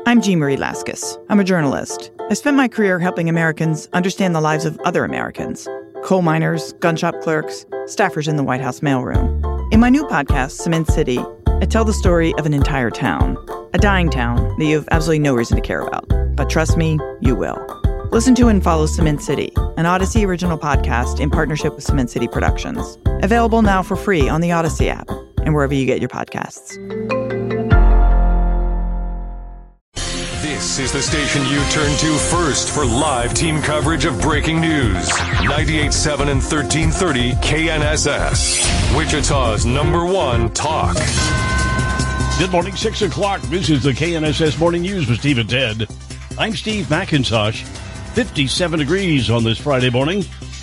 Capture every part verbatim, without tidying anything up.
I'm Jean Marie Laskus. I'm a journalist. I spent my career helping Americans understand the lives of other Americans. Coal miners, gun shop clerks, staffers in the White House mailroom. In my new podcast, Cement City, I tell the story of an entire town. A dying town that you have absolutely no reason to care about. But trust me, you will. Listen to and follow Cement City, an Odyssey original podcast in partnership with Cement City Productions. Available now for free on the Odyssey app and wherever you get your podcasts. This is the station you turn to first for live team coverage of breaking news. ninety-eight point seven and thirteen thirty K N S S, Wichita's number one talk. Good morning, six o'clock. This is the K N S S Morning News with Steve and Ted. I'm Steve McIntosh. fifty-seven degrees on this Friday morning.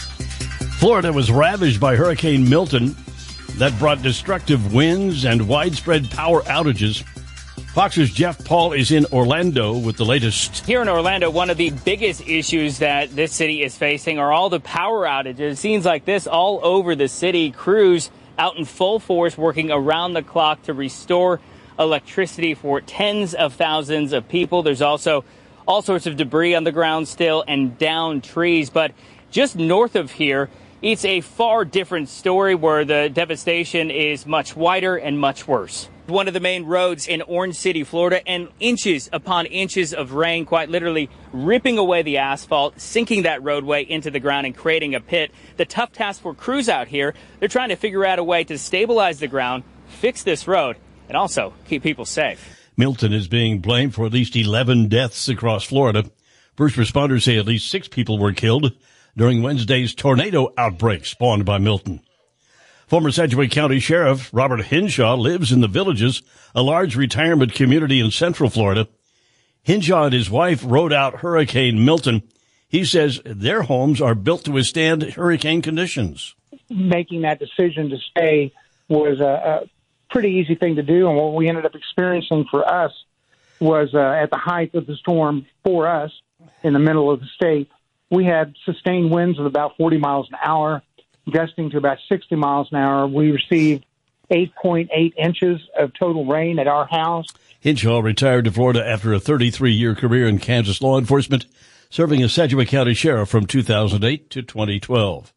Florida was ravaged by Hurricane Milton that brought destructive winds and widespread power outages. Fox's Jeff Paul is in Orlando with the latest. Here in Orlando, one of the biggest issues that this city is facing are all the power outages. Scenes like this all over the city. Crews out in full force working around the clock to restore electricity for tens of thousands of people. There's also all sorts of debris on the ground still and downed trees. But just north of here, it's a far different story where the devastation is much wider and much worse. One of the main roads in Orange City, Florida, and inches upon inches of rain, quite literally ripping away the asphalt, sinking that roadway into the ground and creating a pit. The tough task for crews out here, they're trying to figure out a way to stabilize the ground, fix this road, and also keep people safe. Milton is being blamed for at least eleven deaths across Florida. First responders say at least six people were killed during Wednesday's tornado outbreak spawned by Milton. Former Sedgwick County Sheriff Robert Hinshaw lives in the Villages, a large retirement community in Central Florida. Hinshaw and his wife rode out Hurricane Milton. He says their homes are built to withstand hurricane conditions. Making that decision to stay was a, a pretty easy thing to do, and what we ended up experiencing for us was uh, at the height of the storm for us in the middle of the state, we had sustained winds of about forty miles an hour, gusting to about sixty miles an hour. We received eight point eight inches of total rain at our house. Hinshaw retired to Florida after a thirty-three-year career in Kansas law enforcement, serving as Sedgwick County Sheriff from two thousand eight to twenty twelve.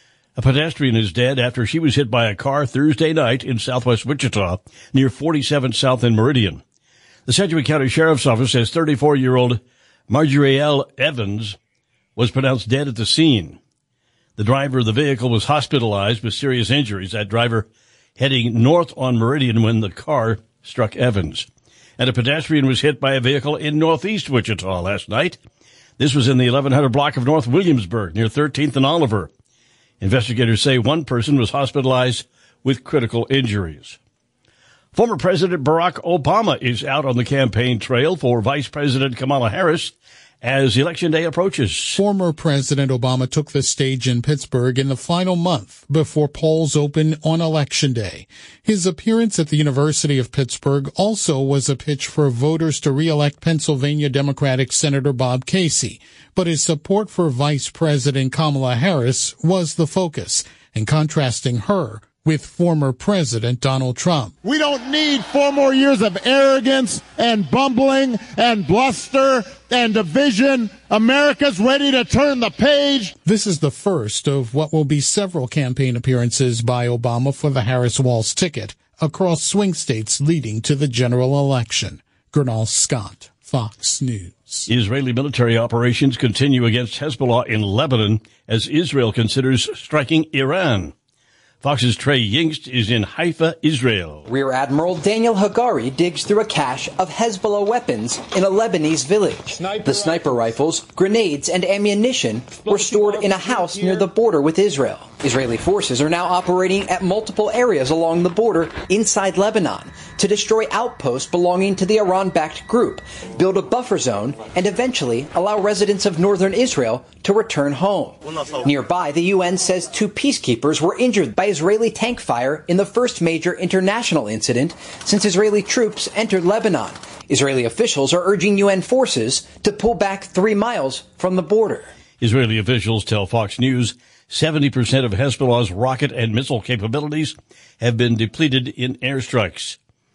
A pedestrian is dead after she was hit by a car Thursday night in southwest Wichita near forty-seventh South and Meridian. The Sedgwick County Sheriff's Office says thirty-four-year-old Marjorielle Evans was pronounced dead at the scene. The driver of the vehicle was hospitalized with serious injuries. That driver heading north on Meridian when the car struck Evans. And a pedestrian was hit by a vehicle in northeast Wichita last night. This was in the eleven hundred block of North Williamsburg near thirteenth and Oliver. Investigators say one person was hospitalized with critical injuries. Former President Barack Obama is out on the campaign trail for Vice President Kamala Harris as Election Day approaches. Former President Obama took the stage in Pittsburgh in the final month before polls open on Election Day. His appearance at the University of Pittsburgh also was a pitch for voters to re-elect Pennsylvania Democratic Senator Bob Casey. But his support for Vice President Kamala Harris was the focus, and contrasting her with former President Donald Trump. We don't need four more years of arrogance and bumbling and bluster and division. America's ready to turn the page. This is the first of what will be several campaign appearances by Obama for the Harris-Walz ticket across swing states leading to the general election. Gernal Scott, Fox News. Israeli military operations continue against Hezbollah in Lebanon as Israel considers striking Iran. Fox's Trey Yingst is in Haifa, Israel. Rear Admiral Daniel Hagari digs through a cache of Hezbollah weapons in a Lebanese village. Sniper the sniper rifles, grenades, and ammunition were stored in a house near the border with Israel. Israeli forces are now operating at multiple areas along the border inside Lebanon to destroy outposts belonging to the Iran-backed group, build a buffer zone, and eventually allow residents of northern Israel to return home. Nearby, the U N says two peacekeepers were injured by Israeli tank fire in the first major international incident since Israeli troops entered Lebanon. Israeli officials are urging U N forces to pull back three miles from the border. Israeli officials tell Fox News seventy percent of Hezbollah's rocket and missile capabilities have been depleted in airstrikes.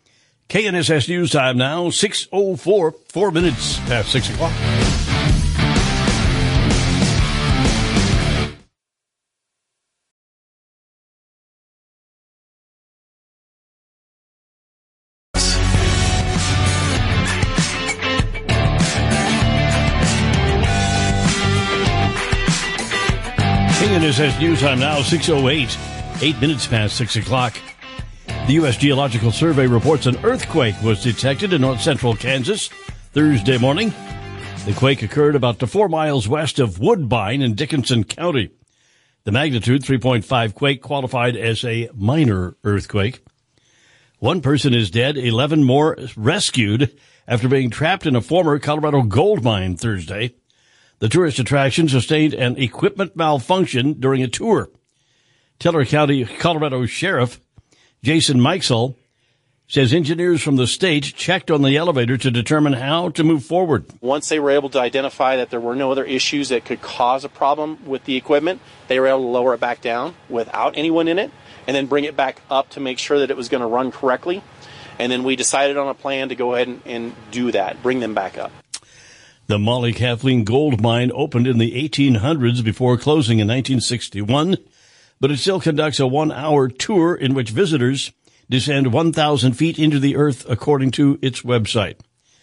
K N S S News Time now, six oh four, four minutes past six o'clock. K N S S News Time now, six oh eight, eight minutes past six o'clock. The U S Geological Survey reports an earthquake was detected in north-central Kansas Thursday morning. The quake occurred about four miles west of Woodbine in Dickinson County. The magnitude three point five quake qualified as a minor earthquake. One person is dead, eleven more rescued after being trapped in a former Colorado gold mine Thursday. The tourist attraction sustained an equipment malfunction during a tour. Teller County, Colorado Sheriff Jason Mikesell says engineers from the state checked on the elevator to determine how to move forward. Once they were able to identify that there were no other issues that could cause a problem with the equipment, they were able to lower it back down without anyone in it and then bring it back up to make sure that it was going to run correctly. And then we decided on a plan to go ahead and, and do that, bring them back up. The Molly Kathleen gold mine opened in the eighteen hundreds before closing in nineteen sixty-one. But it still conducts a one-hour tour in which visitors descend one thousand feet into the earth, according to its website.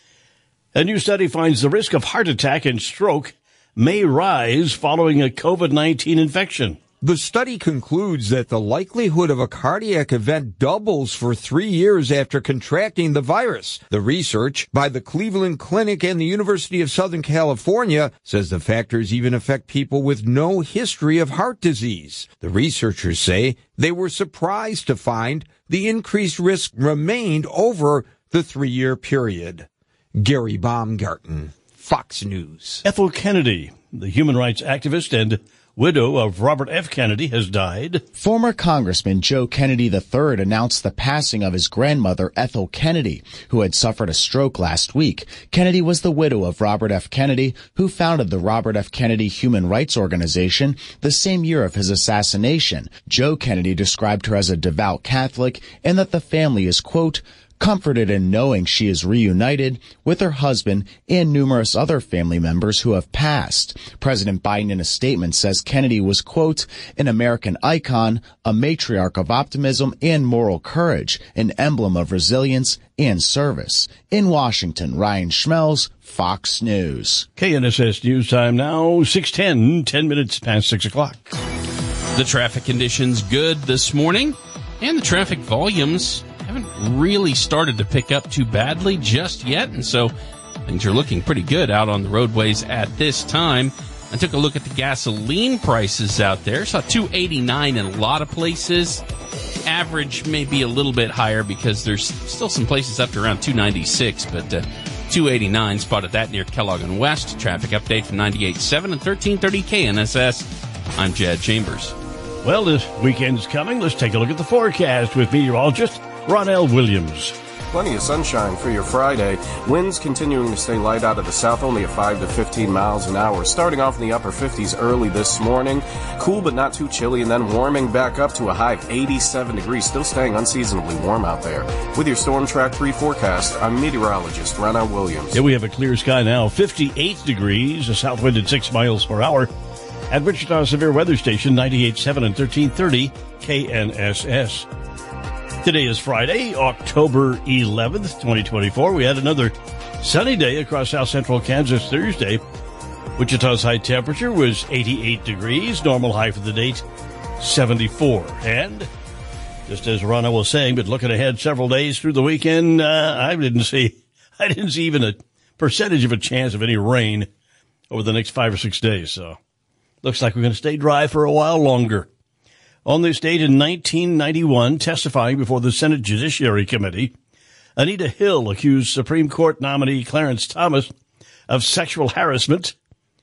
A new study finds the risk of heart attack and stroke may rise following a COVID nineteen infection. The study concludes that the likelihood of a cardiac event doubles for three years after contracting the virus. The research by the Cleveland Clinic and the University of Southern California says the factors even affect people with no history of heart disease. The researchers say they were surprised to find the increased risk remained over the three-year period. Gary Baumgarten, Fox News. Ethel Kennedy, the human rights activist and widow of Robert F. Kennedy, has died. Former Congressman Joe Kennedy the third announced the passing of his grandmother, Ethel Kennedy, who had suffered a stroke last week. Kennedy was the widow of Robert F. Kennedy, who founded the Robert F. Kennedy Human Rights Organization the same year of his assassination. Joe Kennedy described her as a devout Catholic and that the family is, quote, comforted in knowing she is reunited with her husband and numerous other family members who have passed. President Biden in a statement says Kennedy was, quote, an American icon, a matriarch of optimism and moral courage, an emblem of resilience and service. In Washington, Ryan Schmelz, Fox News. K N S S News Time now, six ten, ten minutes past six o'clock. The traffic conditions good this morning, and the traffic volumes haven't really started to pick up too badly just yet, and so things are looking pretty good out on the roadways at this time. I took a look at the gasoline prices out there. Saw two eighty-nine in a lot of places. Average may be a little bit higher because there's still some places up to around two ninety-six, but uh, two eighty-nine, spotted that near Kellogg and West. Traffic update from ninety-eight point seven and thirteen thirty K N S S. I'm Jad Chambers. Well, this weekend's coming. Let's take a look at the forecast with meteorologist Ronell Williams. Plenty of sunshine for your Friday. Winds continuing to stay light out of the south, only at five to fifteen miles an hour. Starting off in the upper fifties early this morning. Cool but not too chilly, and then warming back up to a high of eighty-seven degrees. Still staying unseasonably warm out there. With your Storm Track three forecast, I'm meteorologist Ronell Williams. Yeah, we have a clear sky now. fifty-eight degrees, a south wind at six miles per hour. At Wichita Severe Weather Station, ninety-eight point seven and thirteen thirty K N S S. Today is Friday, October eleventh, twenty twenty-four. We had another sunny day across south central Kansas Thursday. Wichita's high temperature was eighty-eight degrees, normal high for the date, seventy-four. And just as Rana was saying, but looking ahead several days through the weekend, uh, I didn't see, I didn't see even a percentage of a chance of any rain over the next five or six days. So looks like we're going to stay dry for a while longer. On this date in nineteen ninety-one, testifying before the Senate Judiciary Committee, Anita Hill accused Supreme Court nominee Clarence Thomas of sexual harassment.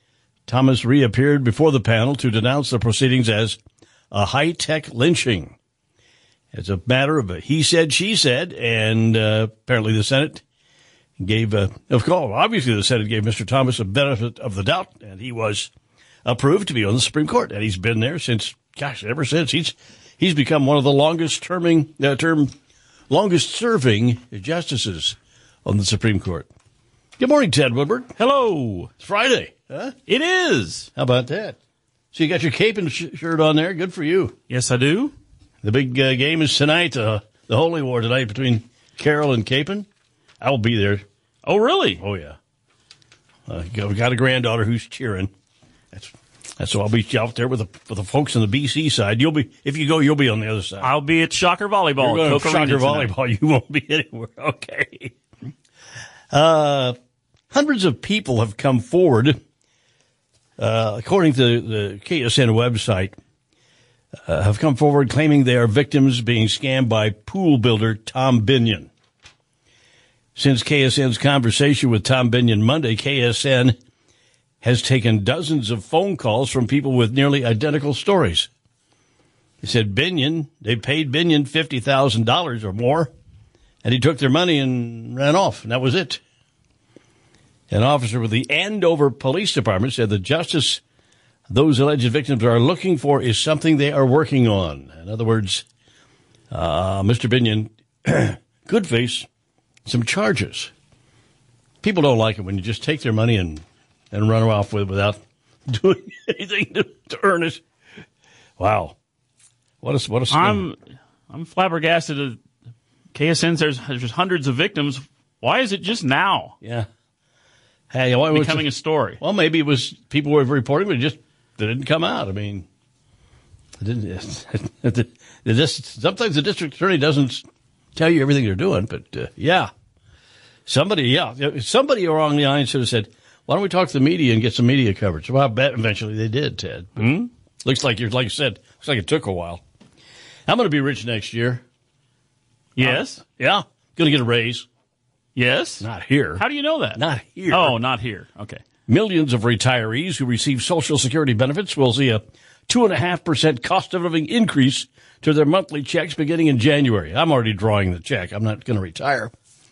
Thomas reappeared before the panel to denounce the proceedings as a high-tech lynching. It's a matter of a he said, she said, and uh, apparently the Senate gave, uh, of course, obviously the Senate gave Mister Thomas a benefit of the doubt, and he was approved to be on the Supreme Court, and he's been there since, gosh, ever since. He's he's become one of the longest terming uh, term longest-serving justices on the Supreme Court. Good morning, Ted Woodward. Hello. It's Friday, huh? It is. How about that? So you got your cape and sh- shirt on there. Good for you. Yes, I do. The big uh, game is tonight, uh, the Holy War tonight between Carroll and Capon. I will be there. Oh, really? Oh, yeah. Uh, we got a granddaughter who's cheering. That's that's so I'll be out there with the with the folks on the B C side. You'll be if you go, you'll be on the other side. I'll be at Shocker Volleyball. You're going to Coca Shocker Arena Volleyball. You won't be anywhere. Okay. Uh, hundreds of people have come forward, uh, according to the K S N website, uh, have come forward claiming they are victims being scammed by pool builder Tom Binion. Since K S N's conversation with Tom Binion Monday, K S N has taken dozens of phone calls from people with nearly identical stories. He said Binion, they paid Binion fifty thousand dollars or more, and he took their money and ran off, and that was it. An officer with the Andover Police Department said the justice those alleged victims are looking for is something they are working on. In other words, uh, Mister Binion could face some charges. People don't like it when you just take their money and, and run off with it without doing anything to, to earn it. Wow. What a, what a scam. I'm, I'm flabbergasted. At K S N says there's hundreds of victims. Why is it just now? Yeah. Hey, why was becoming it, a story? Well, maybe it was people were reporting, but it just it didn't come out. I mean, it didn't, it, it, it just, sometimes the district attorney doesn't tell you everything they're doing, but uh, yeah. Somebody, yeah, somebody along the line should have said, why don't we talk to the media and get some media coverage? Well, I bet eventually they did, Ted. Mm-hmm. Looks like you're, like you said, looks like it took a while. I'm going to be rich next year. Yes. Uh, yeah. Going to get a raise. Yes. Not here. How do you know that? Not here. Oh, not here. Okay. Millions of retirees who receive Social Security benefits will see a two point five percent cost of living increase to their monthly checks beginning in January. I'm already drawing the check. I'm not going to retire.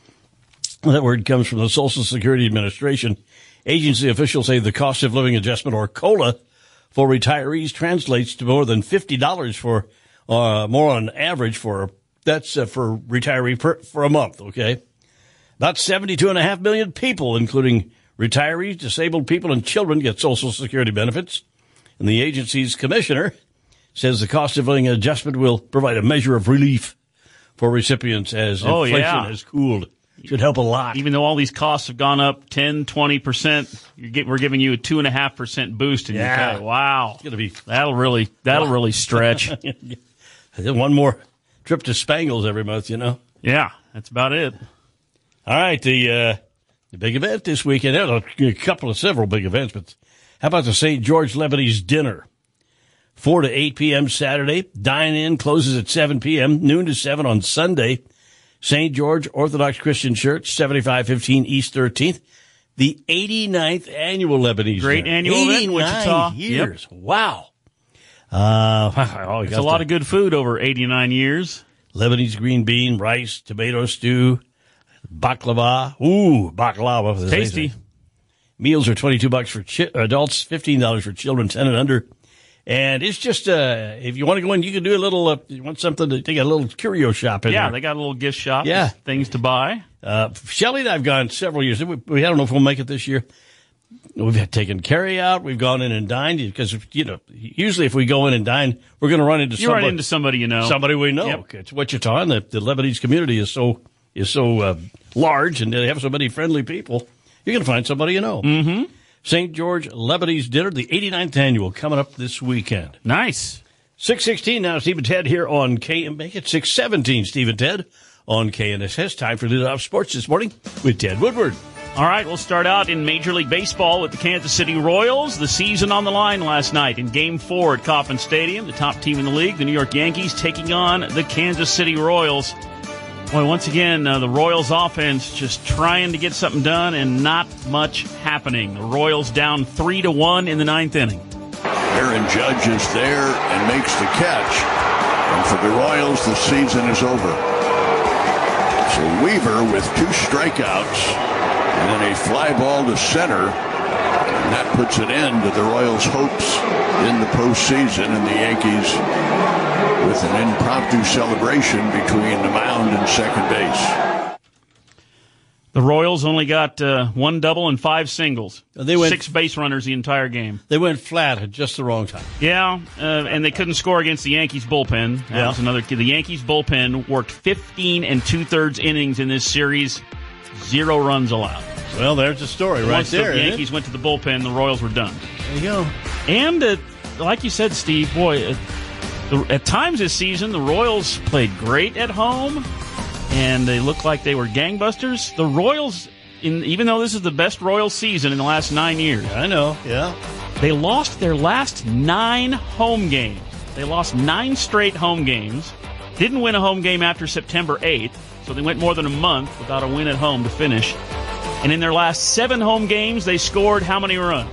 That word comes from the Social Security Administration. Agency officials say the cost of living adjustment, or COLA, for retirees translates to more than fifty dollars for, uh, more on average for, that's uh, for retiree per, for a month, okay? About seventy-two point five million people, including retirees, disabled people, and children, get Social Security benefits. And the agency's commissioner says the cost of living adjustment will provide a measure of relief for recipients as oh, inflation yeah. has cooled. Should help a lot. Even though all these costs have gone up ten, twenty percent, you get, we're giving you a two point five percent boost in yeah. your pay. Wow. It's gonna be, that'll really that'll really stretch. One more trip to Spangles every month, you know? Yeah, that's about it. All right, the uh, the big event this weekend. There's a couple of several big events, but how about the Saint George Lebanese dinner? four to eight p.m. Saturday. Dine-in closes at seven p.m., noon to seven on Sunday. Saint George Orthodox Christian Church, seventy-five fifteen East thirteenth. The eighty-ninth annual Lebanese Great dinner. annual event in Wichita. years. Yep. Wow. Uh, oh, it's a lot of good food over eighty-nine years. Lebanese green bean, rice, tomato stew, baklava. Ooh, baklava. Tasty. Meals are twenty-two bucks for chi- adults, fifteen dollars for children ten and under. And it's just, uh, if you want to go in, you can do a little, uh, you want something to take a little curio shop in yeah, there. they got a little gift shop. Yeah. Things to buy. Uh, Shelley and I have gone several years. We, we I don't know if we'll make it this year. We've had taken carry out. We've gone in and dined because, you know, usually if we go in and dine, we're going to run into you somebody. run into somebody you know. Somebody we know. Yep. It's Wichita, and the, the Lebanese community is so, is so, uh, large, and they have so many friendly people. You're going to find somebody you know. Mm-hmm. Saint George Lebanese Dinner, the eighty-ninth annual, coming up this weekend. Nice. six sixteen now, Steve and Ted here on K. Make it six seventeen, Steve and Ted on K N S S. Time for Lead Off Sports this morning with Ted Woodward. All right, we'll start out in Major League Baseball with the Kansas City Royals. The season on the line last night in Game four at Kauffman Stadium. The top team in the league, the New York Yankees, taking on the Kansas City Royals. Boy, once again, uh, the Royals offense just trying to get something done and not much happening. The Royals down three to one in the ninth inning. Aaron Judge is there and makes the catch. And for the Royals, the season is over. So Weaver with two strikeouts and then a fly ball to center. And that puts an end to the Royals' hopes in the postseason. And the Yankees with an impromptu celebration between the mound and second base. The Royals only got uh, one double and five singles. They went, Six base runners the entire game. They went flat at just the wrong time. Yeah, uh, and they couldn't score against the Yankees bullpen. That yeah. was another key. The Yankees bullpen worked fifteen and two-thirds innings in this series. Zero runs allowed. Well, there's the story right Once there. the Yankees went to the bullpen, the Royals were done. There you go. And uh, like you said, Steve, boy, uh, the, at times this season, the Royals played great at home, and they looked like they were gangbusters. The Royals, in, even though this is the best Royals season in the last nine years. I know, yeah. They lost their last nine home games. They lost nine straight home games. Didn't win a home game after September eighth, so they went more than a month without a win at home to finish. And in their last seven home games, they scored how many runs?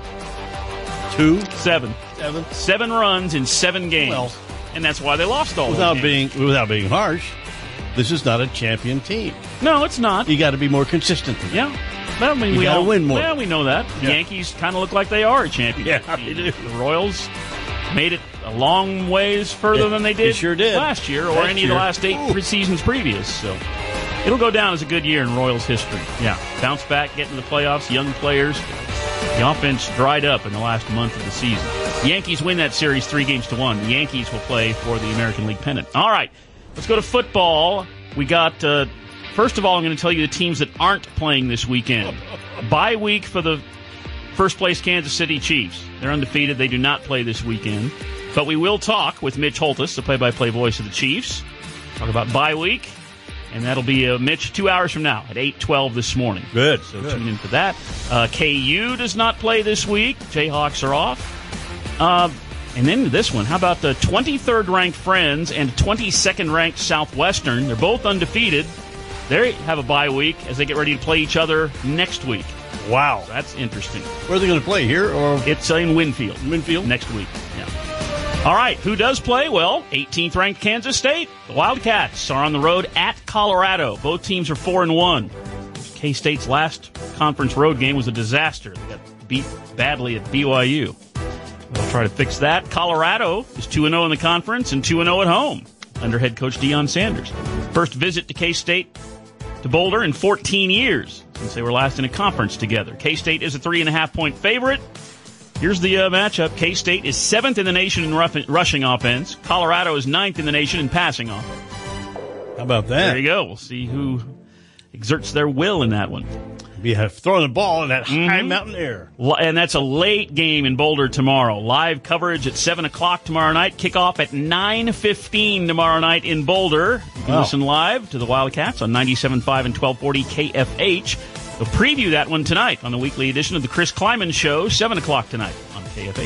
Two? Seven. Seven. Seven runs in seven games. Well, and that's why they lost all without those being games. Without being harsh, this is not a champion team. No, it's not. You got to be more consistent than that. Yeah. Well, I mean, you we got to all, win more. Well, we know that. The Yeah. Yankees kind of look like they are a champion. Yeah, they do. The Royals made it a long ways further Yeah, than they they did, sure did. last year or Last any of the year. last eight Ooh. seasons previous. So it'll go down as a good year in Royals history. Yeah. Bounce back, get into the playoffs, young players. The offense dried up in the last month of the season. The Yankees win that series three games to one. The Yankees will play for the American League pennant. All right, let's go to football. We got, uh, first of all, I'm going to tell you the teams that aren't playing this weekend. Bye week for the first place Kansas City Chiefs. They're undefeated. They do not play this weekend. But we will talk with Mitch Holthus, the play-by-play voice of the Chiefs. Talk about bye week. And that'll be, uh, Mitch, two hours from now at eight twelve this morning. Good. So Good. tune in for that. Uh, K U does not play this week. Jayhawks are off. Uh, and then this one. How about the twenty-third ranked Friends and twenty-second ranked Southwestern? They're both undefeated. They have a bye week as they get ready to play each other next week. Wow. So that's interesting. Where are they going to play, here or? It's uh, in Winfield. Winfield? Next week. Yeah. All right, who does play? Well, eighteenth ranked Kansas State. The Wildcats are on the road at Colorado. Both teams are four and one. K-State's last conference road game was a disaster. They got beat badly at B Y U. They'll try to fix that. Colorado is two and oh in the conference and two and oh at home under head coach Deion Sanders. First visit to K-State to Boulder in fourteen years since they were last in a conference together. K-State is a three and a half point favorite. Here's the uh, matchup. K-State is seventh in the nation in rough- rushing offense. Colorado is ninth in the nation in passing offense. How about that? There you go. We'll see who exerts their will in that one. We have thrown the ball in that high Mhm. mountain air. And that's a late game in Boulder tomorrow. Live coverage at seven o'clock tomorrow night. Kickoff at nine fifteen tomorrow night in Boulder. You can Wow. listen live to the Wildcats on ninety-seven point five and twelve forty K F H. We'll preview that one tonight on the weekly edition of the Chris Kleiman Show, seven o'clock tonight on K F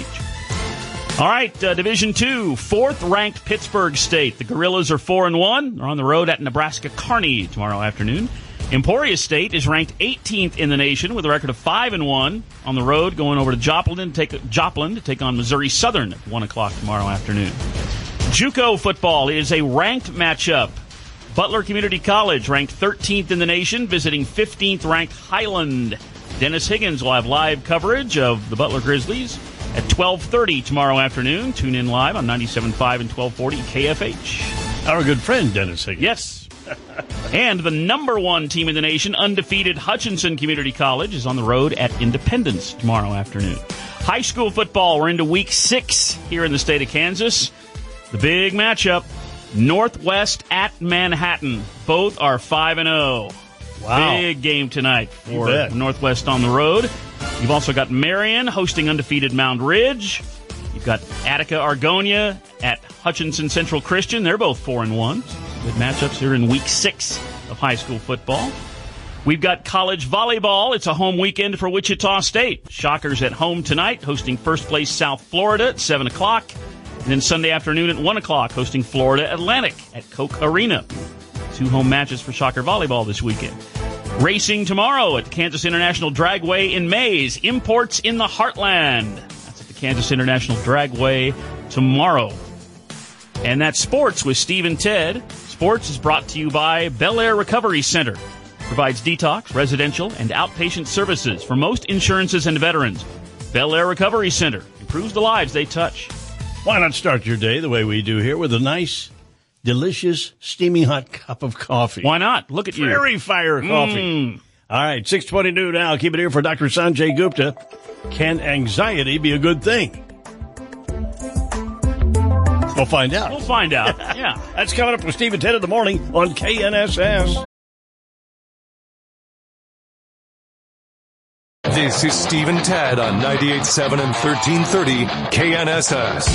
H. All right, uh, Division two, fourth-ranked Pittsburgh State. The Gorillas are four and one. They're on the road at Nebraska Kearney tomorrow afternoon. Emporia State is ranked eighteenth in the nation with a record of five and one. On the road, going over to Joplin to take Joplin to take on Missouri Southern at one o'clock tomorrow afternoon. JUCO football is a ranked matchup. Butler Community College, ranked thirteenth in the nation, visiting fifteenth ranked Highland. Dennis Higgins will have live coverage of the Butler Grizzlies at twelve thirty tomorrow afternoon. Tune in live on ninety-seven point five and twelve forty K F H. Our good friend, Dennis Higgins. Yes. And the number one team in the nation, undefeated Hutchinson Community College, is on the road at Independence tomorrow afternoon. High school football, we're into week six here in the state of Kansas. The big matchup, Northwest at Manhattan. Both are five and oh. Wow. Big game tonight You for bet. Northwest on the road. You've also got Marion hosting undefeated Mound Ridge. You've got Attica Argonia at Hutchinson Central Christian. They're both four and one. Good matchups here in week six of high school football. We've got college volleyball. It's a home weekend for Wichita State. Shockers at home tonight, hosting first place South Florida at seven o'clock. And then Sunday afternoon at one o'clock, hosting Florida Atlantic at Koch Arena. Two home matches for Shocker volleyball this weekend. Racing tomorrow at the Kansas International Dragway in Mays. Imports in the Heartland. That's at the Kansas International Dragway tomorrow. And that's sports with Steve and Ted. Sports is brought to you by Bel Air Recovery Center. Provides detox, residential, and outpatient services for most insurances and veterans. Bel Air Recovery Center improves the lives they touch. Why not start your day the way we do here with a nice, delicious, steaming hot cup of coffee? Why not? Look at Prairie you. Prairie Fire Coffee. Mm. All right, six twenty-two now. Keep it here for Doctor Sanjay Gupta. Can anxiety be a good thing? We'll find out. We'll find out. Yeah. That's coming up with Steve at ten in the morning on K N S S. This is Steve and Ted on ninety-eight point seven and thirteen thirty K N S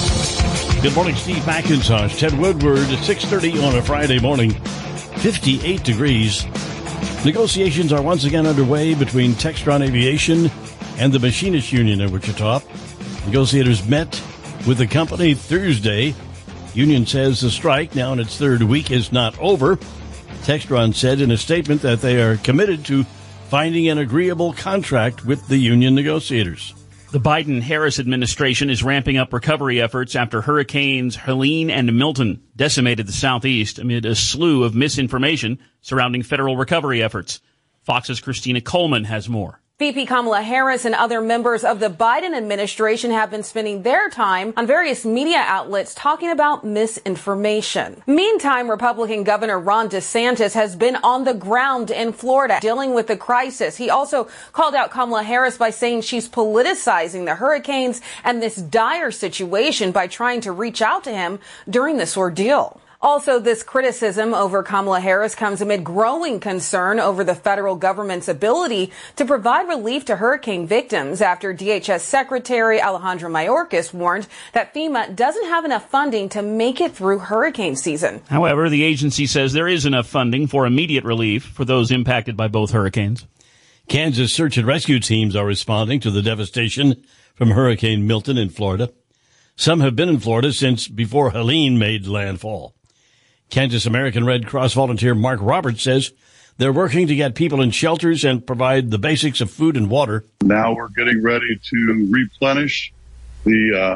S. Good morning, Steve McIntosh. Ted Woodward at six thirty on a Friday morning. fifty-eight degrees. Negotiations are once again underway between Textron Aviation and the Machinists Union in Wichita. Negotiators met with the company Thursday. Union says the strike, now in its third week, is not over. Textron said in a statement that they are committed to finding an agreeable contract with the union negotiators. The Biden-Harris administration is ramping up recovery efforts after Hurricanes Helene and Milton decimated the Southeast amid a slew of misinformation surrounding federal recovery efforts. Fox's Christina Coleman has more. V P Kamala Harris and other members of the Biden administration have been spending their time on various media outlets talking about misinformation. Meantime, Republican Governor Ron DeSantis has been on the ground in Florida dealing with the crisis. He also called out Kamala Harris by saying she's politicizing the hurricanes and this dire situation by trying to reach out to him during this ordeal. Also, this criticism over Kamala Harris comes amid growing concern over the federal government's ability to provide relief to hurricane victims after D H S Secretary Alejandro Mayorkas warned that FEMA doesn't have enough funding to make it through hurricane season. However, the agency says there is enough funding for immediate relief for those impacted by both hurricanes. Kansas search and rescue teams are responding to the devastation from Hurricane Milton in Florida. Some have been in Florida since before Helene made landfall. Kansas American Red Cross volunteer Mark Roberts says they're working to get people in shelters and provide the basics of food and water. Now we're getting ready to replenish the uh,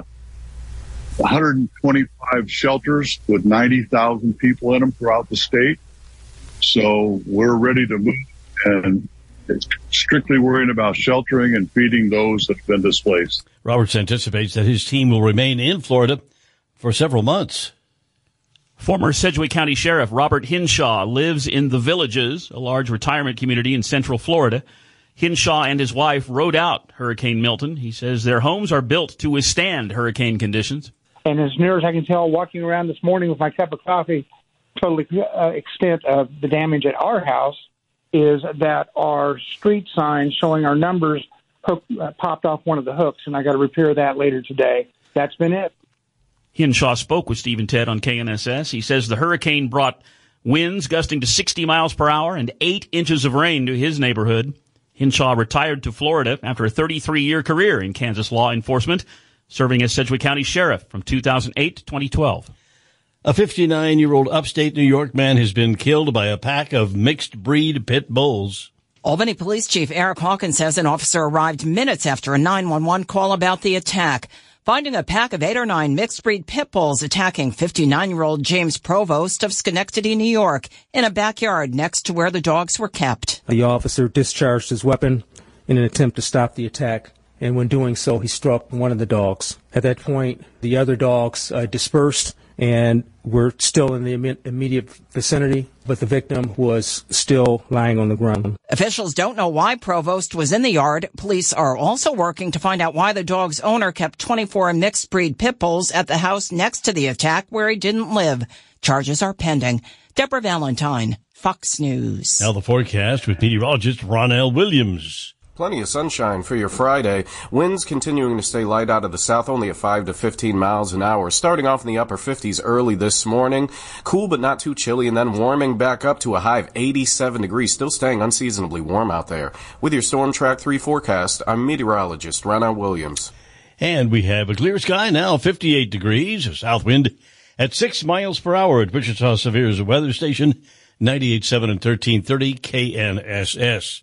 one hundred twenty-five shelters with ninety thousand people in them throughout the state. So we're ready to move and strictly worrying about sheltering and feeding those that have been displaced. Roberts anticipates that his team will remain in Florida for several months. Former Sedgwick County Sheriff Robert Hinshaw lives in The Villages, a large retirement community in central Florida. Hinshaw and his wife rode out Hurricane Milton. He says their homes are built to withstand hurricane conditions. And as near as I can tell, walking around this morning with my cup of coffee, total uh, extent of the damage at our house is that our street sign showing our numbers hook, uh, popped off one of the hooks, and I got to repair that later today. That's been it. Hinshaw spoke with Steve and Ted on K N S S. He says the hurricane brought winds gusting to sixty miles per hour and eight inches of rain to his neighborhood. Hinshaw retired to Florida after a thirty-three year career in Kansas law enforcement, serving as Sedgwick County Sheriff from two thousand eight to twenty twelve. A fifty-nine-year-old upstate New York man has been killed by a pack of mixed-breed pit bulls. Albany Police Chief Eric Hawkins says an officer arrived minutes after a nine one one call about the attack, finding a pack of eight or nine mixed-breed pit bulls attacking fifty-nine-year-old James Provost of Schenectady, New York, in a backyard next to where the dogs were kept. The officer discharged his weapon in an attempt to stop the attack, and when doing so, he struck one of the dogs. At that point, the other dogs uh, dispersed and were still in the Im- immediate vicinity, but the victim was still lying on the ground. Officials don't know why Provost was in the yard. Police are also working to find out why the dog's owner kept twenty-four mixed-breed pit bulls at the house next to the attack where he didn't live. Charges are pending. Deborah Valentine, Fox News. Now the forecast with meteorologist Ronell Williams. Plenty of sunshine for your Friday. Winds continuing to stay light out of the south, only at five to fifteen miles an hour. Starting off in the upper fifties early this morning. Cool but not too chilly, and then warming back up to a high of eighty-seven degrees. Still staying unseasonably warm out there. With your Storm Track three forecast, I'm meteorologist Ronell Williams. And we have a clear sky now, fifty-eight degrees, a south wind at six miles per hour at Wichita Severe's weather station, ninety-eight point seven and thirteen thirty K N S S.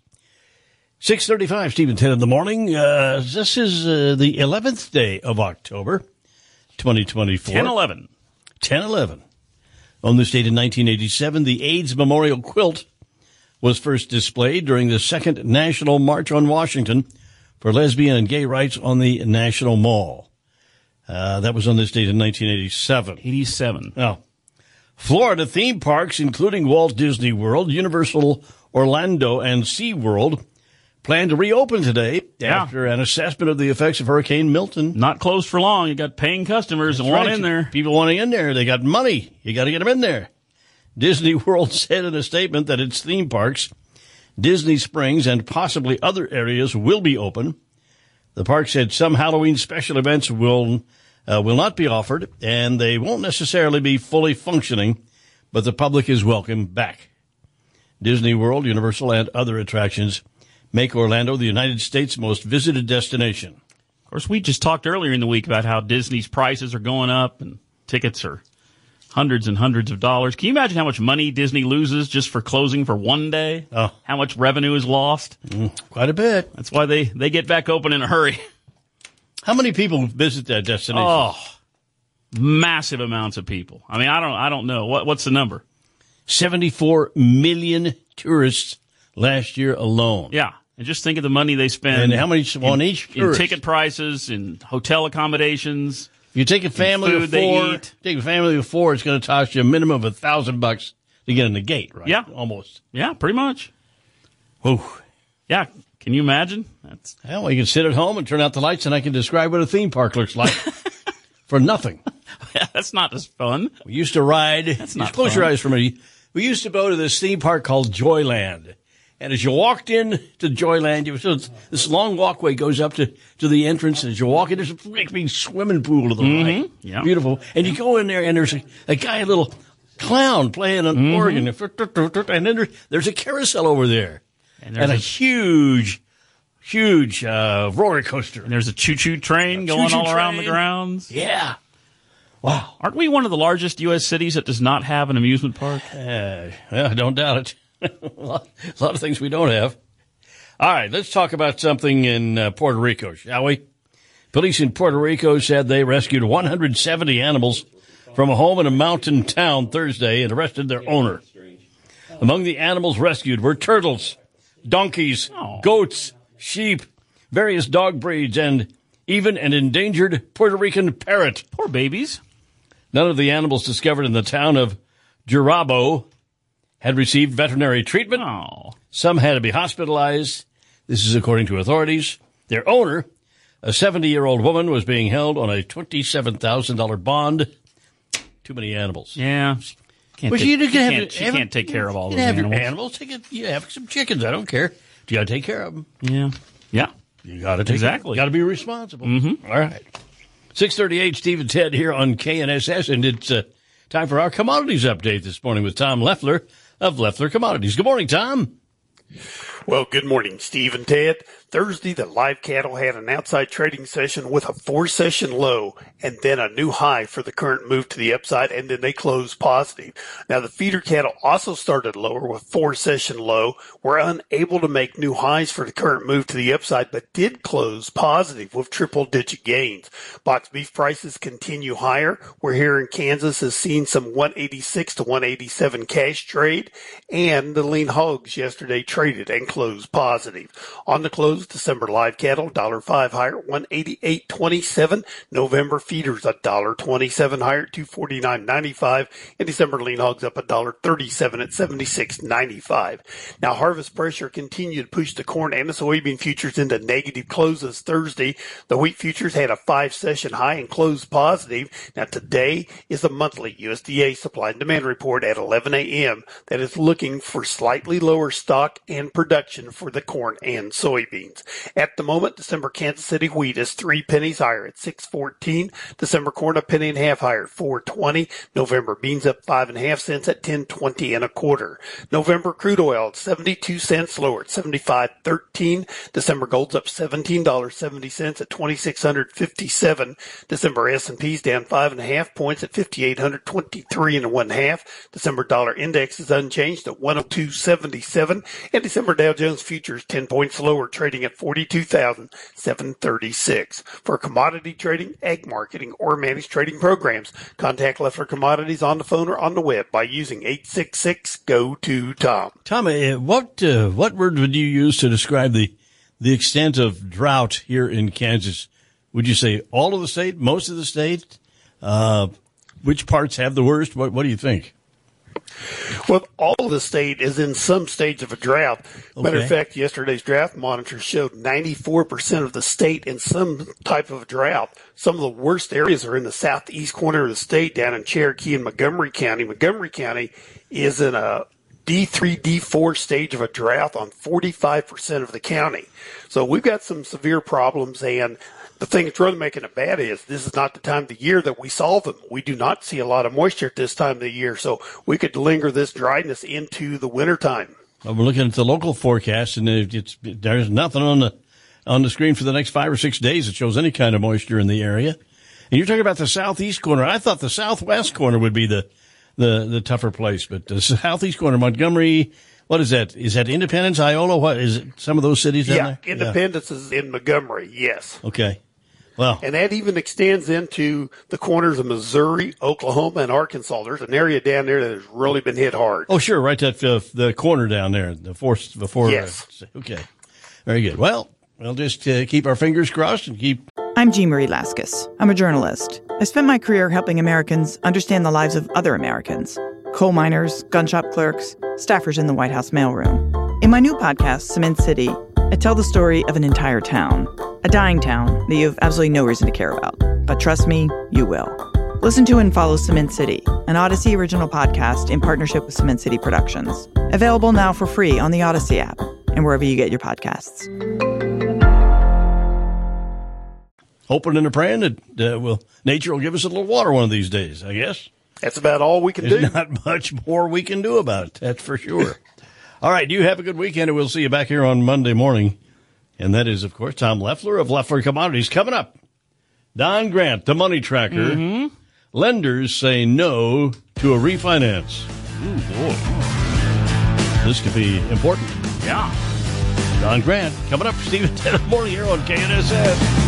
six thirty-five, Steve and Ted in the morning. Uh, this is uh, the eleventh day of October, twenty twenty-four. ten eleven. ten eleven. On this date in nineteen eighty-seven, the AIDS Memorial Quilt was first displayed during the second National March on Washington for lesbian and gay rights on the National Mall. Uh, that was on this date in nineteen eighty-seven. eighty-seven. Oh. Florida theme parks, including Walt Disney World, Universal Orlando, and SeaWorld, plan to reopen today yeah. after an assessment of the effects of Hurricane Milton. Not closed for long. You got paying customers That's that want right. in there. People wanting in there. They got money. You got to get them in there. Disney World said in a statement that its theme parks, Disney Springs, and possibly other areas will be open. The park said some Halloween special events will uh, will not be offered, and they won't necessarily be fully functioning, but the public is welcome back. Disney World, Universal, and other attractions make Orlando the United States' most visited destination. Of course, we just talked earlier in the week about how Disney's prices are going up and tickets are hundreds and hundreds of dollars. Can you imagine how much money Disney loses just for closing for one day? Oh. How much revenue is lost? Mm, quite a bit. That's why they, they get back open in a hurry. How many people visit that destination? Oh, massive amounts of people. I mean, I don't I don't know. What What's the number? seventy-four million tourists last year alone. Yeah. And just think of the money they spend. And how many on in, each in tourist? ticket prices, in hotel accommodations. If you take a family of four, take a family of four, it's going to cost you a minimum of a thousand bucks to get in the gate, right? Yeah. Almost. Yeah, pretty much. Whew. Yeah. Can you imagine? That's well, you can sit at home and turn out the lights, and I can describe what a theme park looks like for nothing. Yeah, that's not as fun. We used to ride. That's not Close fun. your eyes for a minute. We used to go to this theme park called Joyland. And as you walked in to Joyland, you so this long walkway goes up to, to the entrance. And as you walk in, there's a big, big swimming pool to the Mm-hmm. right. Yeah. Beautiful. And you go in there, and there's a, a guy, a little clown playing an Mm-hmm. organ. And then there, there's a carousel over there. And, And, there's a, a, huge, huge uh, roller coaster. and there's a choo-choo train A going choo-choo all around the train. grounds. Yeah. Wow. Aren't we one of the largest U S cities that does not have an amusement park? Uh, yeah, I don't doubt it. a, lot, a lot of things we don't have. All right, let's talk about something in uh, Puerto Rico, shall we? Police in Puerto Rico said they rescued one hundred seventy animals from a home in a mountain town Thursday and arrested their owner. Among the animals rescued were turtles, donkeys, Oh. goats, sheep, various dog breeds, and even an endangered Puerto Rican parrot. Poor babies. None of the animals discovered in the town of Jurabo had received veterinary treatment. Oh. Some had to be hospitalized. This is according to authorities. Their owner, a seventy-year-old woman, was being held on a twenty-seven thousand dollars bond. Too many animals. Yeah. She can't, But take, you she can have can't, it- she have it- can't take care of all You those can have animals. your animals. Take it. You have some chickens. I don't care. You got to take care of them. Yeah. Yeah. You got to take Exactly. Got to be responsible. Mm-hmm. All right. six thirty-eight, Steve and Ted here on K N S S, and it's uh, time for our commodities update this morning with Tom Leffler of Leffler Commodities. Good morning, Tom. Well, good morning, Steve and Ted. Thursday, the live cattle had an outside trading session with a four-session low and then a new high for the current move to the upside, and then they closed positive. Now, the feeder cattle also started lower with four-session low, were unable to make new highs for the current move to the upside, but did close positive with triple-digit gains. Box beef prices continue higher. We're here in Kansas has seen some one eighty-six to one eighty-seven cash trade, and the lean hogs yesterday traded and closed positive. On the close, December live cattle, one dollar five higher, one eighty-eight twenty-seven. November feeders, one dollar twenty-seven higher, two forty-nine ninety-five. And December lean hogs up one dollar thirty-seven at seventy-six ninety-five. Now, harvest pressure continued to push the corn and the soybean futures into negative closes Thursday. The wheat futures had a five-session high and closed positive. Now, today is the monthly U S D A supply and demand report at eleven a.m. that is looking for slightly lower stock and production for the corn and soybeans. At the moment, December Kansas City wheat is three pennies higher at six fourteen. December corn a penny and a half higher at four twenty. November beans up five and a half cents at ten twenty and a quarter. November crude oil at seventy-two cents lower at seventy-five thirteen. December gold's up seventeen dollars and seventy cents at twenty-six fifty-seven. December S and P's down five and a half points at fifty-eight twenty-three and one half. December dollar index is unchanged at one oh two seventy-seven. And December Dow Jones futures ten points lower, trading at forty-two thousand seven hundred thirty-six. For commodity trading, ag marketing, or managed trading programs, contact Leffler Commodities on the phone or on the web by using eight six six, G O two, T O M. Tom, uh, what uh, what word would you use to describe the the extent of drought here in Kansas Would you say all of the state, most of the state? Uh, which parts have the worst? What, what do you think? Well, all of the state is in some stage of a drought. Matter Okay. of fact, yesterday's drought monitor showed ninety-four percent of the state in some type of drought. Some of the worst areas are in the southeast corner of the state, down in Cherokee and Montgomery County. Montgomery County is in a D three, D four stage of a drought on forty-five percent of the county. So we've got some severe problems, and the thing that's really making it bad is this is not the time of the year that we solve them. We do not see a lot of moisture at this time of the year, so we could linger this dryness into the wintertime. Well, we're looking at the local forecast, and it's, there's nothing on the on the screen for the next five or six days that shows any kind of moisture in the area. And you're talking about the southeast corner. I thought the southwest corner would be the the, the tougher place, but the southeast corner, Montgomery. What is that? Is that Independence, Iola? What is it? Some of those cities down Yeah, there? Independence is in Montgomery, yes. Okay. Well, and that even extends into the corners of Missouri, Oklahoma, and Arkansas. There's an area down there that has really been hit hard. Oh, sure, right at uh, the corner down there, the fourth before. Yes. Uh, okay, very good. Well, we'll just uh, keep our fingers crossed and keep. I'm Jean Marie Laskus. I'm a journalist. I spent my career helping Americans understand the lives of other Americans: coal miners, gun shop clerks, staffers in the White House mailroom. In my new podcast, Cement City, I tell the story of an entire town, a dying town that you have absolutely no reason to care about. But trust me, you will. Listen to and follow Cement City, an Odyssey original podcast in partnership with Cement City Productions. Available now for free on the Odyssey app and wherever you get your podcasts. Hoping and praying that uh, well, nature will give us a little water one of these days, I guess. That's about all we can There's do. not much more we can do about it, that's for sure. All right, you have a good weekend, and we'll see you back here on Monday morning. And that is, of course, Tom Leffler of Leffler Commodities. Coming up, Don Grant, the money tracker. Mm-hmm. Lenders say no to a refinance. Ooh, boy. This could be important. Yeah. Don Grant, coming up, Stephen, ten in the morning here on K N S S.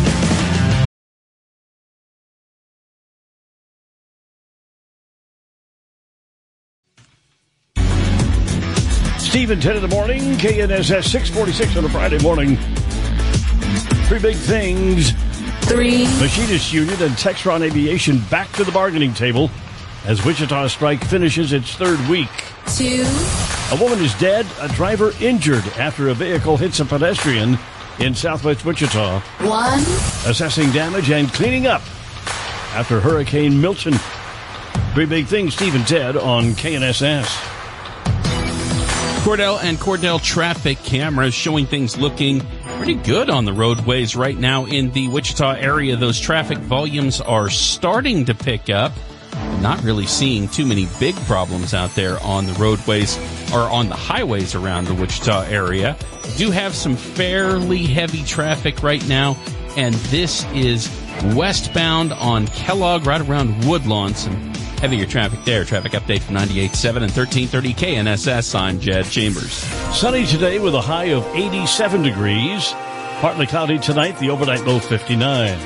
Stephen, ten in the morning, K N S S six forty-six on a Friday morning. Three big things. Three. Machinists Union and Textron Aviation back to the bargaining table as Wichita strike finishes its third week. Two. A woman is dead, a driver injured after a vehicle hits a pedestrian in southwest Wichita. One. Assessing damage and cleaning up after Hurricane Milton. Three big things, Steve and Ted on K N S S. Cordell and Cordell traffic cameras showing things looking pretty good on the roadways right now in the Wichita area. Those traffic volumes are starting to pick up. Not really seeing too many big problems out there on the roadways or on the highways around the Wichita area. Do have some fairly heavy traffic right now, and this is westbound on Kellogg right around Woodlawn. Some heavier traffic there. Traffic update from ninety-eight point seven and thirteen thirty K N S S. I'm Jed Chambers. Sunny today with a high of eighty-seven degrees. Partly cloudy tonight, the overnight low fifty-nine.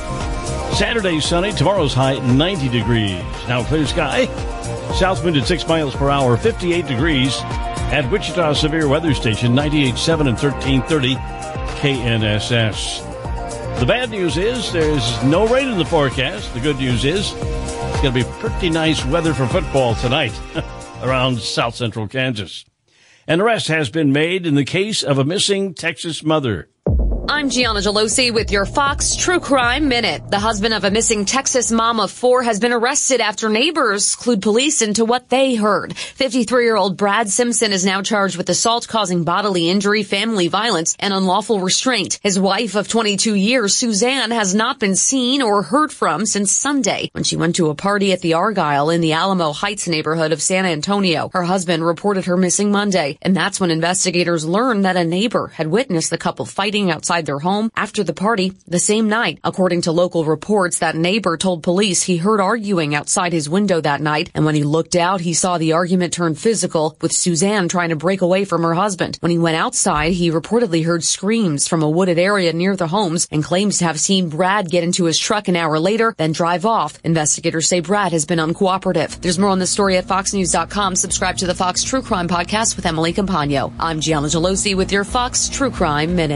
Saturday sunny, tomorrow's high ninety degrees. Now clear sky. South wind at six miles per hour, fifty-eight degrees. At Wichita Severe Weather Station, ninety-eight point seven and thirteen thirty K N S S. The bad news is there's no rain in the forecast. The good news is it's going to be pretty nice weather for football tonight around south central Kansas. An arrest has been made in the case of a missing Texas mother. I'm Gianna Gelosi with your Fox True Crime Minute. The husband of a missing Texas mom of four has been arrested after neighbors clued police into what they heard. fifty-three-year-old Brad Simpson is now charged with assault causing bodily injury, family violence, and unlawful restraint. His wife of twenty-two years, Suzanne, has not been seen or heard from since Sunday when she went to a party at the Argyle in the Alamo Heights neighborhood of San Antonio. Her husband reported her missing Monday, and that's when investigators learned that a neighbor had witnessed the couple fighting outside their home after the party the same night. According to local reports, that neighbor told police he heard arguing outside his window that night, and when he looked out, he saw the argument turn physical, with Suzanne trying to break away from her husband. When he went outside, he reportedly heard screams from a wooded area near the homes and claims to have seen Brad get into his truck an hour later, then drive off. Investigators say Brad has been uncooperative. There's more on the story at fox news dot com. Subscribe to the Fox True Crime Podcast with Emily Campagno. I'm Gianna Gelosi with your Fox True Crime Minute.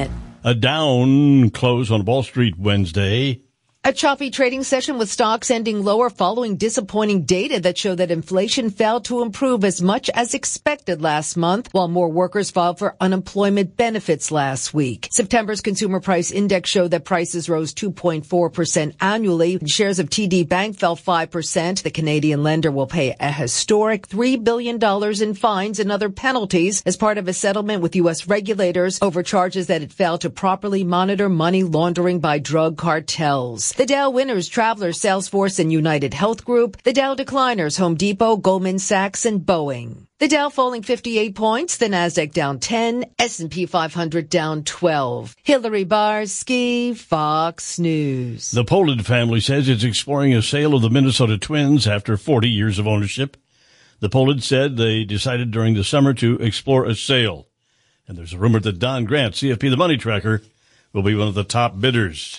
A down close on Wall Street Wednesday. A choppy trading session with stocks ending lower following disappointing data that showed that inflation failed to improve as much as expected last month, while more workers filed for unemployment benefits last week. September's consumer price index showed that prices rose two point four percent annually. Shares of T D Bank fell five percent. The Canadian lender will pay a historic three billion dollars in fines and other penalties as part of a settlement with U S regulators over charges that it failed to properly monitor money laundering by drug cartels. The Dow winners, Travelers, Salesforce, and United Health Group. The Dow decliners, Home Depot, Goldman Sachs, and Boeing. The Dow falling fifty-eight points, the Nasdaq down ten, S and P five hundred down twelve. Hillary Barsky, Fox News. The Poland family says it's exploring a sale of the Minnesota Twins after forty years of ownership. The Poland said they decided during the summer to explore a sale. And there's a rumor that Don Grant, C F P The Money Tracker, will be one of the top bidders.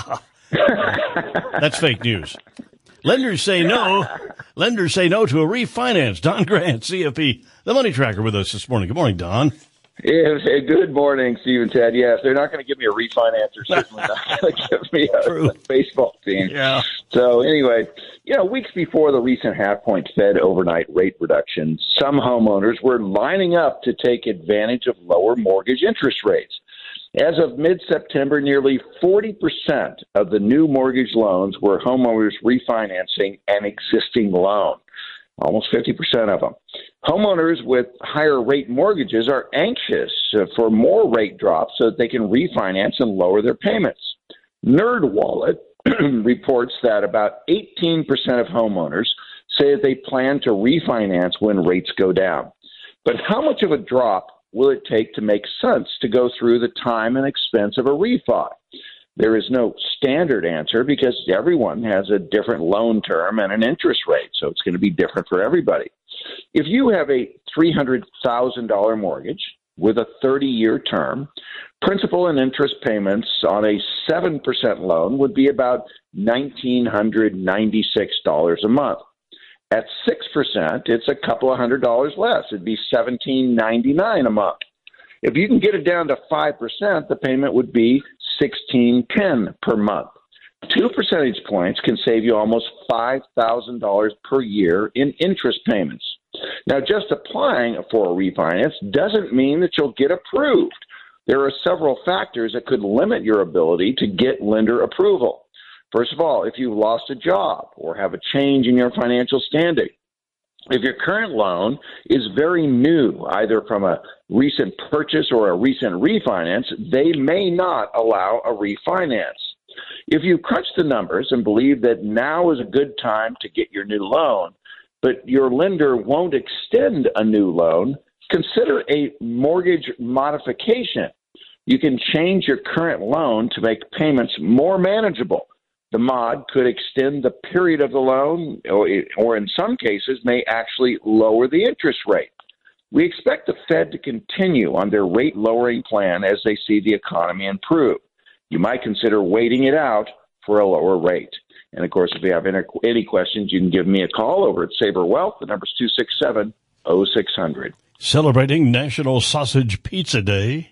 That's fake news. Lenders say no. Lenders say no to a refinance. Don Grant, C F P, The Money Tracker, with us this morning. Good morning, Don. Yeah, good morning, Steve and Ted. Yes, they're not going to give me a refinance. They're certainly not going to give me a, a baseball team. Yeah. So anyway, you know, weeks before the recent half-point Fed overnight rate reduction, some homeowners were lining up to take advantage of lower mortgage interest rates. As of mid-September, nearly forty percent of the new mortgage loans were homeowners refinancing an existing loan, almost fifty percent of them. Homeowners with higher rate mortgages are anxious for more rate drops so that they can refinance and lower their payments. NerdWallet reports that about eighteen percent of homeowners say that they plan to refinance when rates go down. But how much of a drop will it take to make sense to go through the time and expense of a refi? There is no standard answer because everyone has a different loan term and an interest rate, so it's going to be different for everybody. If you have a three hundred thousand dollars mortgage with a thirty-year term, principal and interest payments on a seven percent loan would be about one thousand nine hundred ninety-six dollars a month. At six percent, it's a couple of hundred dollars less. It'd be seventeen ninety-nine a month. If you can get it down to five percent, the payment would be sixteen ten per month. Two percentage points can save you almost five thousand dollars per year in interest payments. Now, just applying for a refinance doesn't mean that you'll get approved. There are several factors that could limit your ability to get lender approval. First of all, if you've lost a job or have a change in your financial standing, if your current loan is very new, either from a recent purchase or a recent refinance, they may not allow a refinance. If you crunch the numbers and believe that now is a good time to get your new loan, but your lender won't extend a new loan, consider a mortgage modification. You can change your current loan to make payments more manageable. The mod could extend the period of the loan, or, or in some cases may actually lower the interest rate. We expect the Fed to continue on their rate-lowering plan as they see the economy improve. You might consider waiting it out for a lower rate. And, of course, if you have any, any questions, you can give me a call over at Sabre Wealth. The number's two six seven, oh six hundred. Celebrating National Sausage Pizza Day.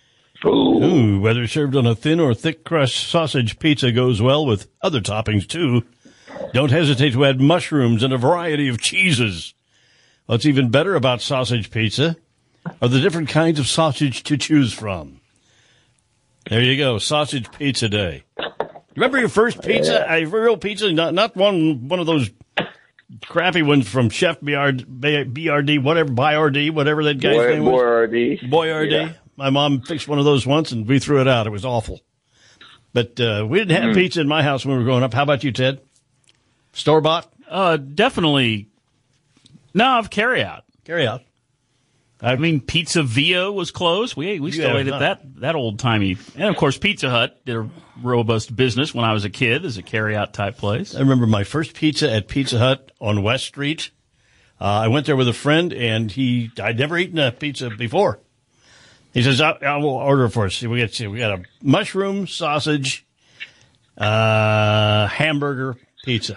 Ooh. Ooh, whether served on a thin or thick crust, sausage pizza goes well with other toppings, too. Don't hesitate to add mushrooms and a variety of cheeses. What's even better about sausage pizza are the different kinds of sausage to choose from. There you go, Sausage Pizza Day. Remember your first pizza, a real pizza, not not one one of those crappy ones from Chef B R D, whatever, Boyardee, whatever that guy's Boy, name was. Boyardee. Boyardee. Yeah. My mom fixed one of those once, and we threw it out. It was awful. But uh, we didn't have mm. pizza in my house when we were growing up. How about you, Ted? Store-bought? Uh, definitely. No, I've carry out. Carry out. I mean, Pizza Via was closed. We we still ate at that that old timey, and of course, Pizza Hut did a robust business when I was a kid as a carry out type place. I remember my first pizza at Pizza Hut on West Street. Uh, I went there with a friend, and he I'd never eaten a pizza before. He says, I, I will order for us. We got, we got a mushroom, sausage, uh, hamburger, pizza.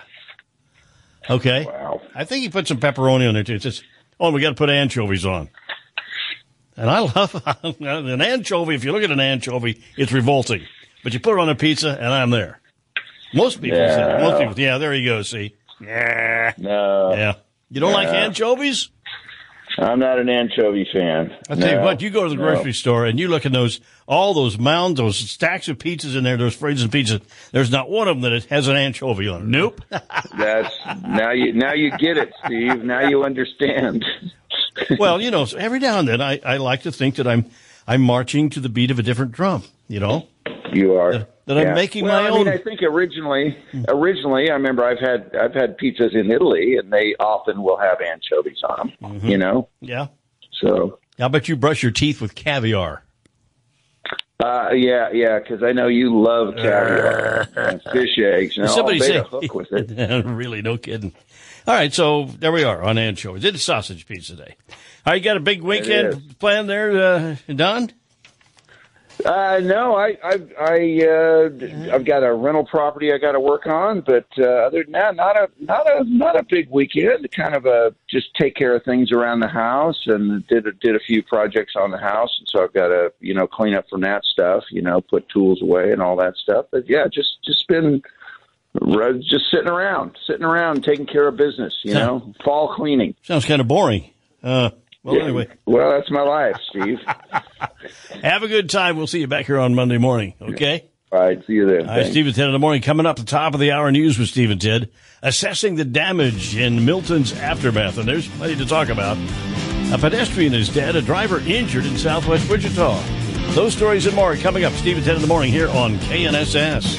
Okay. Wow. I think he put some pepperoni on there, too. It says, oh, we got to put anchovies on. And I love an anchovy. If you look at an anchovy, it's revolting. But you put it on a pizza, and I'm there. Most people Yeah. say, most people, yeah, there you go, see. Yeah. No. Yeah. You don't No. like anchovies? I'm not an anchovy fan. I'll tell you No. what, you go to the No. grocery store and you look at those, all those mounds, those stacks of pizzas in there, those frozen pizzas. There's not one of them that has an anchovy on it. Nope. That's now you now you get it, Steve. Now you understand. Well, you know, so every now and then I, I like to think that I'm I'm marching to the beat of a different drum, you know? You are. That, that I'm Yeah. making well, my I own. mean, I think originally, originally, I remember I've had I've had pizzas in Italy, and they often will have anchovies on them. Mm-hmm. You know. Yeah. So. How about you brush your teeth with caviar? Uh, yeah, yeah, because I know you love caviar and fish eggs. And Somebody I'll say, bait a hook with it. Really, no kidding. All right, so there we are on anchovies. It's sausage pizza day. All right, you got a big weekend planned there, uh, Don? Uh, no, I, I, I, uh, I've got a rental property I got to work on, but uh, other than that, not a, not a, not a big weekend. Kind of a just take care of things around the house, and did a, did a few projects on the house, and so I've got to, you know, clean up from that stuff, you know, put tools away and all that stuff. But yeah, just just been just sitting around, sitting around, taking care of business, you know, fall cleaning. Sounds kind of boring. Uh, well, Yeah. anyway. Well, that's my life, Steve. Have a good time. We'll see you back here on Monday morning, okay? All right, see you then. All right, Thanks. Steve and Ted in the morning. Coming up, the top of the hour news with Steve and Ted. Assessing the damage in Milton's aftermath. And there's plenty to talk about. A pedestrian is dead, a driver injured in southwest Wichita. Those stories and more coming up. Steve and Ted in the morning here on K N S S.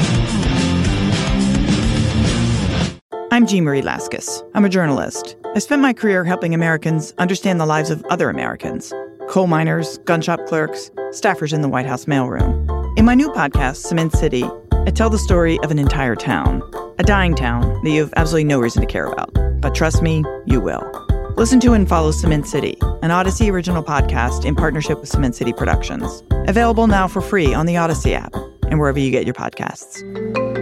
I'm Jean Marie Laskus. I'm a journalist. I spent my career helping Americans understand the lives of other Americans. Coal miners, gun shop clerks, staffers in the White House mailroom. In my new podcast, Cement City, I tell the story of an entire town. A dying town that you have absolutely no reason to care about. But trust me, you will. Listen to and follow Cement City, an Odyssey original podcast in partnership with Cement City Productions. Available now for free on the Odyssey app and wherever you get your podcasts.